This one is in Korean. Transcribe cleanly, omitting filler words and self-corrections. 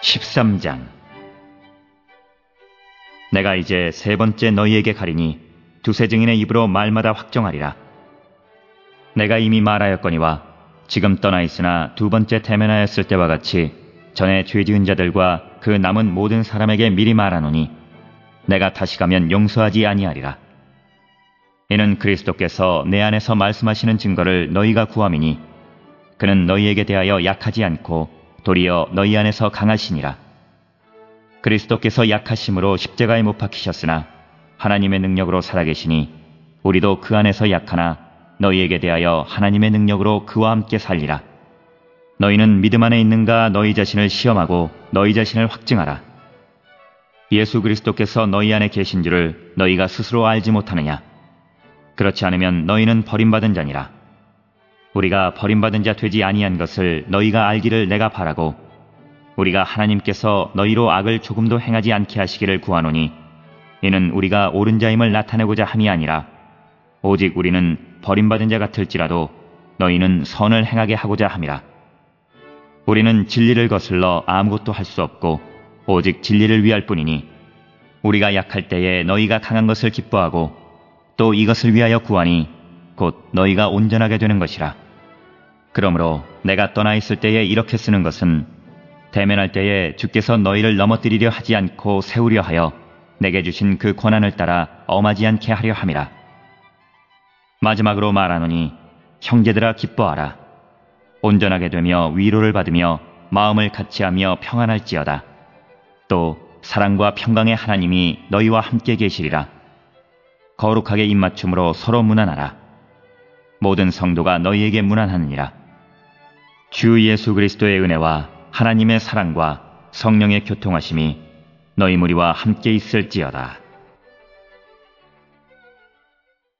13장. 내가 이제 세 번째 너희에게 가리니 두세 증인의 입으로 말마다 확정하리라. 내가 이미 말하였거니와 지금 떠나 있으나 두 번째 대면하였을 때와 같이 전에 죄 지은 자들과 그 남은 모든 사람에게 미리 말하노니 내가 다시 가면 용서하지 아니하리라. 이는 그리스도께서 내 안에서 말씀하시는 증거를 너희가 구함이니 그는 너희에게 대하여 약하지 않고 도리어 너희 안에서 강하시니라. 그리스도께서 약하심으로 십자가에 못 박히셨으나 하나님의 능력으로 살아계시니 우리도 그 안에서 약하나 너희에게 대하여 하나님의 능력으로 그와 함께 살리라. 너희는 믿음 안에 있는가 너희 자신을 시험하고 너희 자신을 확증하라. 예수 그리스도께서 너희 안에 계신 줄을 너희가 스스로 알지 못하느냐? 그렇지 않으면 너희는 버림받은 자니라. 우리가 버림받은 자 되지 아니한 것을 너희가 알기를 내가 바라고 우리가 하나님께서 너희로 악을 조금도 행하지 않게 하시기를 구하노니 이는 우리가 옳은 자임을 나타내고자 함이 아니라 오직 우리는 버림받은 자 같을지라도 너희는 선을 행하게 하고자 함이라. 우리는 진리를 거슬러 아무것도 할 수 없고 오직 진리를 위할 뿐이니 우리가 약할 때에 너희가 강한 것을 기뻐하고 또 이것을 위하여 구하니 곧 너희가 온전하게 되는 것이라. 그러므로 내가 떠나 있을 때에 이렇게 쓰는 것은 대면할 때에 주께서 너희를 넘어뜨리려 하지 않고 세우려 하여 내게 주신 그 권한을 따라 엄하지 않게 하려 함이라. 마지막으로 말하노니 형제들아 기뻐하라. 온전하게 되며 위로를 받으며 마음을 같이하며 평안할지어다. 또 사랑과 평강의 하나님이 너희와 함께 계시리라. 거룩하게 입맞춤으로 서로 문안하라. 모든 성도가 너희에게 문안하느니라. 주 예수 그리스도의 은혜와 하나님의 사랑과 성령의 교통하심이 너희 무리와 함께 있을지어다.